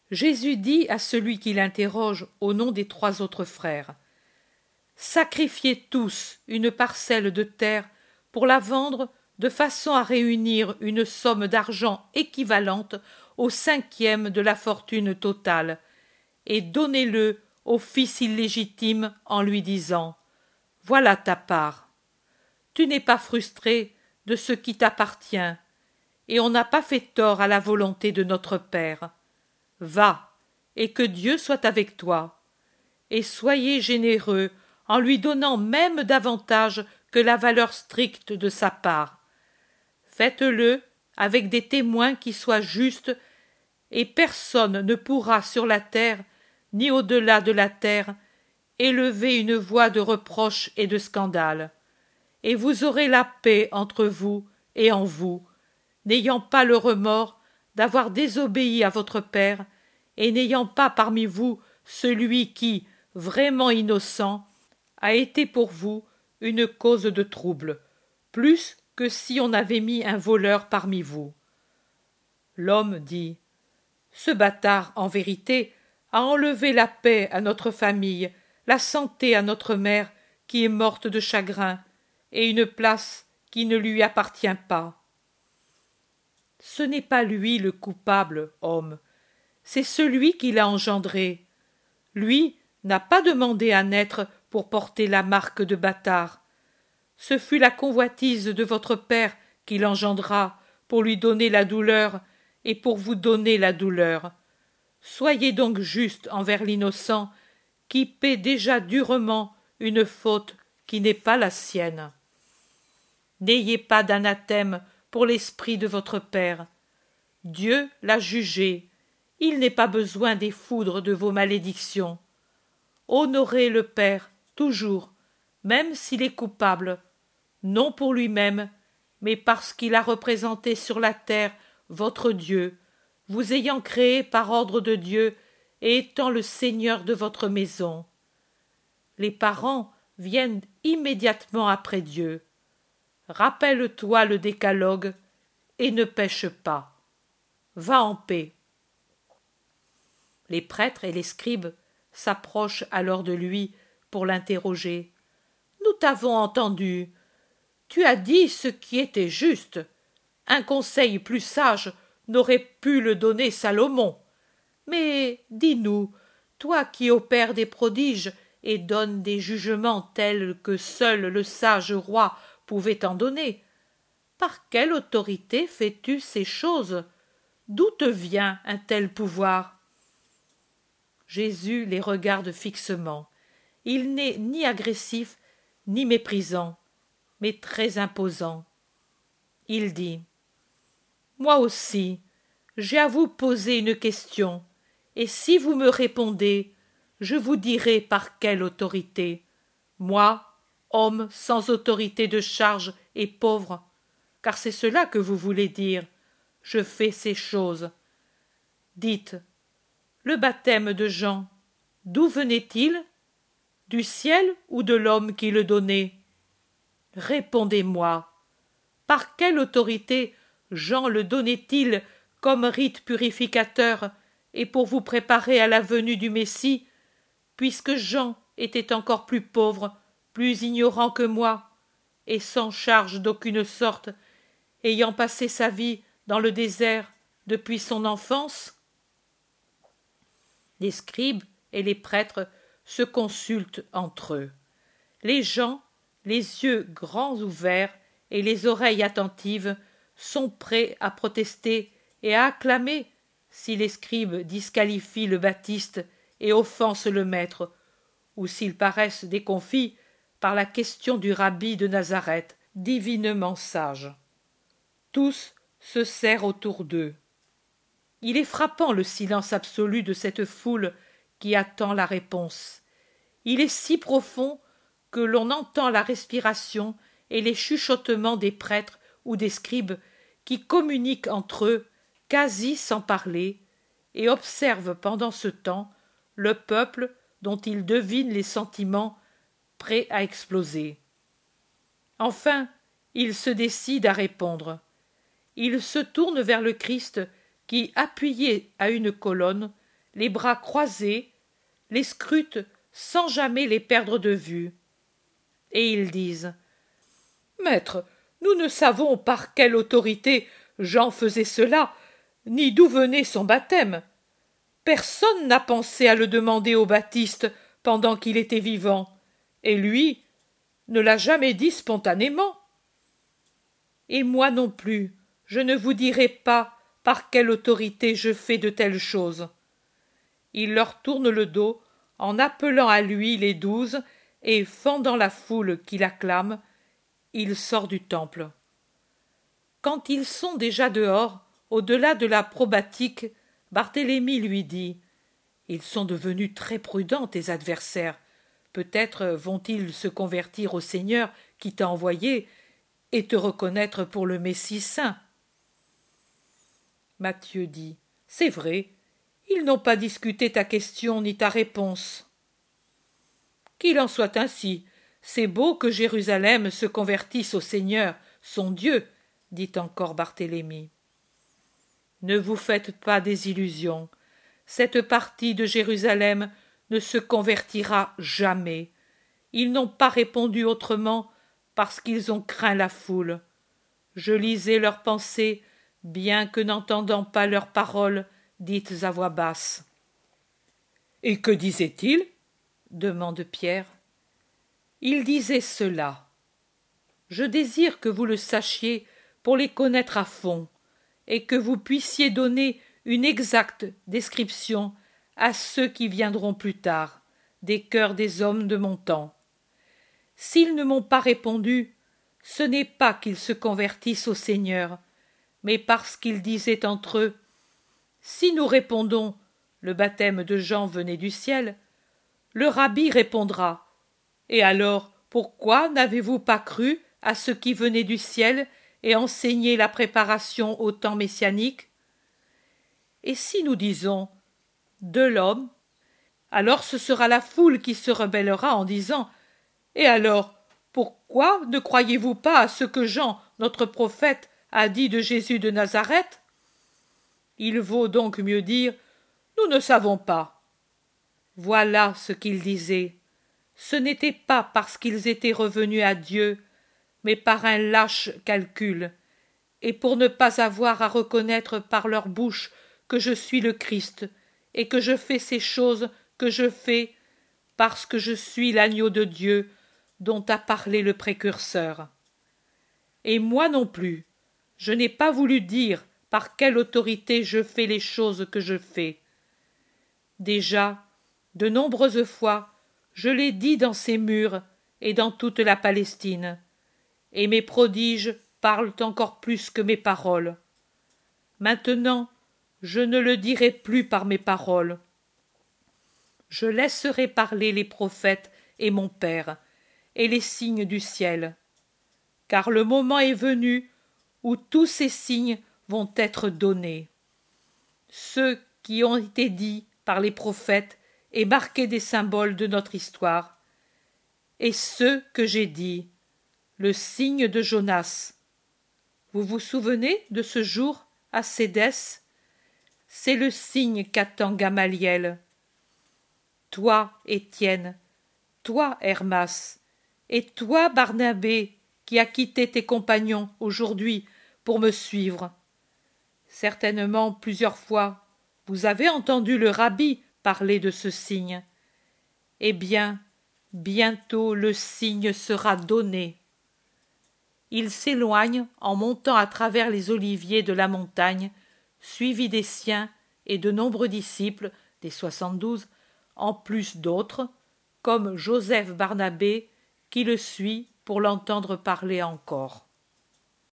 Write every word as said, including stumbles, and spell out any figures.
Jésus dit à celui qui l'interroge au nom des trois autres frères: Sacrifiez tous une parcelle de terre pour la vendre de façon à réunir une somme d'argent équivalente au cinquième de la fortune totale, et donnez-le au fils illégitime en lui disant: Voilà ta part. Tu n'es pas frustré de ce qui t'appartient, et on n'a pas fait tort à la volonté de notre Père. Va, et que Dieu soit avec toi, et soyez généreux en lui donnant même davantage que la valeur stricte de sa part. Faites-le avec des témoins qui soient justes, et personne ne pourra sur la terre, ni au-delà de la terre, élever une voix de reproche et de scandale. Et vous aurez la paix entre vous et en vous, n'ayant pas le remords d'avoir désobéi à votre Père, et n'ayant pas parmi vous celui qui, vraiment innocent, a été pour vous une cause de trouble, plus que si on avait mis un voleur parmi vous. L'homme dit: Ce bâtard, en vérité, a enlevé la paix à notre famille, la santé à notre mère, qui est morte de chagrin, et une place qui ne lui appartient pas. Ce n'est pas lui le coupable, homme, c'est celui qui l'a engendré. Lui n'a pas demandé à naître pour porter la marque de bâtard. Ce fut la convoitise de votre père qui l'engendra pour lui donner la douleur et pour vous donner la douleur. Soyez donc juste envers l'innocent qui paie déjà durement une faute qui n'est pas la sienne. N'ayez pas d'anathème pour l'esprit de votre Père. Dieu l'a jugé. Il n'est pas besoin des foudres de vos malédictions. Honorez le Père, toujours, même s'il est coupable, non pour lui-même, mais parce qu'il a représenté sur la terre votre Dieu, vous ayant créé par ordre de Dieu et étant le Seigneur de votre maison. Les parents viennent immédiatement après Dieu. Rappelle-toi le décalogue et ne pêche pas. Va en paix. Les prêtres et les scribes s'approchent alors de lui pour l'interroger. Nous t'avons entendu. Tu as dit ce qui était juste. Un conseil plus sage n'aurait pu le donner Salomon. Mais dis-nous, toi qui opères des prodiges et donnes des jugements tels que seul le sage roi pouvait en donner, par quelle autorité fais-tu ces choses? D'où te vient un tel pouvoir? Jésus les regarde fixement. Il n'est ni agressif ni méprisant, mais très imposant. Il dit: Moi aussi, j'ai à vous poser une question, et si vous me répondez, je vous dirai par quelle autorité. Moi, homme sans autorité de charge et pauvre, car c'est cela que vous voulez dire, je fais ces choses. Dites, le baptême de Jean, d'où venait-il? Du ciel ou de l'homme qui le donnait? Répondez-moi, par quelle autorité Jean le donnait-il comme rite purificateur et pour vous préparer à la venue du Messie, puisque Jean était encore plus pauvre, plus ignorant que moi, et sans charge d'aucune sorte, ayant passé sa vie dans le désert depuis son enfance? Les scribes et les prêtres se consultent entre eux. Les gens, les yeux grands ouverts et les oreilles attentives, sont prêts à protester et à acclamer si les scribes disqualifient le Baptiste et offensent le Maître, ou s'ils paraissent déconfits par la question du rabbi de Nazareth, divinement sage. Tous se serrent autour d'eux. Il est frappant le silence absolu de cette foule qui attend la réponse. Il est si profond que l'on entend la respiration et les chuchotements des prêtres ou des scribes qui communiquent entre eux quasi sans parler et observent pendant ce temps le peuple dont ils devinent les sentiments prêts à exploser. Enfin, ils se décident à répondre. Ils se tournent vers le Christ qui, appuyé à une colonne, les bras croisés, les scrutent sans jamais les perdre de vue. Et ils disent « Maître, nous ne savons par quelle autorité Jean faisait cela, ni d'où venait son baptême. Personne n'a pensé à le demander au Baptiste pendant qu'il était vivant, et lui ne l'a jamais dit spontanément. Et moi non plus, je ne vous dirai pas par quelle autorité je fais de telles choses. » Il leur tourne le dos en appelant à lui les douze et fendant la foule qui l'acclame, il sort du temple. Quand ils sont déjà dehors, au-delà de la probatique, Barthélemy lui dit « Ils sont devenus très prudents, tes adversaires. Peut-être vont-ils se convertir au Seigneur qui t'a envoyé et te reconnaître pour le Messie saint. » Matthieu dit « C'est vrai, ils n'ont pas discuté ta question ni ta réponse. » Qu'il en soit ainsi, c'est beau que Jérusalem se convertisse au Seigneur, son Dieu, dit encore Barthélemy. Ne vous faites pas des illusions. Cette partie de Jérusalem ne se convertira jamais. Ils n'ont pas répondu autrement parce qu'ils ont craint la foule. Je lisais leurs pensées, bien que n'entendant pas leurs paroles dites à voix basse. « Et que disaient-ils » demande Pierre. Ils disaient cela. Je désire que vous le sachiez pour les connaître à fond, et que vous puissiez donner une exacte description à ceux qui viendront plus tard, des cœurs des hommes de mon temps. S'ils ne m'ont pas répondu, ce n'est pas qu'ils se convertissent au Seigneur, mais parce qu'ils disaient entre eux « Si nous répondons, le baptême de Jean venait du ciel », le rabbi répondra « Et alors, pourquoi n'avez-vous pas cru à ce qui venait du ciel et enseigné la préparation au temps messianique ?» Et si nous disons « de l'homme », alors ce sera la foule qui se rebellera en disant « Et alors, pourquoi ne croyez-vous pas à ce que Jean, notre prophète, a dit de Jésus de Nazareth ?» Il vaut donc mieux dire « Nous ne savons pas. » Voilà ce qu'ils disaient. Ce n'était pas parce qu'ils étaient revenus à Dieu, mais par un lâche calcul, et pour ne pas avoir à reconnaître par leur bouche que je suis le Christ, et que je fais ces choses que je fais, parce que je suis l'agneau de Dieu dont a parlé le précurseur. Et moi non plus, je n'ai pas voulu dire par quelle autorité je fais les choses que je fais. Déjà, de nombreuses fois, je l'ai dit dans ces murs et dans toute la Palestine, et mes prodiges parlent encore plus que mes paroles. Maintenant, je ne le dirai plus par mes paroles. Je laisserai parler les prophètes et mon Père, et les signes du ciel, car le moment est venu où tous ces signes vont être donnés. Ceux qui ont été dits par les prophètes et marqués des symboles de notre histoire, et ceux que j'ai dit, le signe de Jonas. Vous vous souvenez de ce jour à Cédès? C'est le signe qu'attend Gamaliel. Toi, Étienne, toi, Hermas, et toi, Barnabé, qui as quitté tes compagnons aujourd'hui pour me suivre. Certainement plusieurs fois, vous avez entendu le rabbi parler de ce signe. Eh bien, bientôt le signe sera donné. Il s'éloigne en montant à travers les oliviers de la montagne, suivi des siens et de nombreux disciples, des soixante-douze, en plus d'autres, comme Joseph Barnabé, qui le suit pour l'entendre parler encore.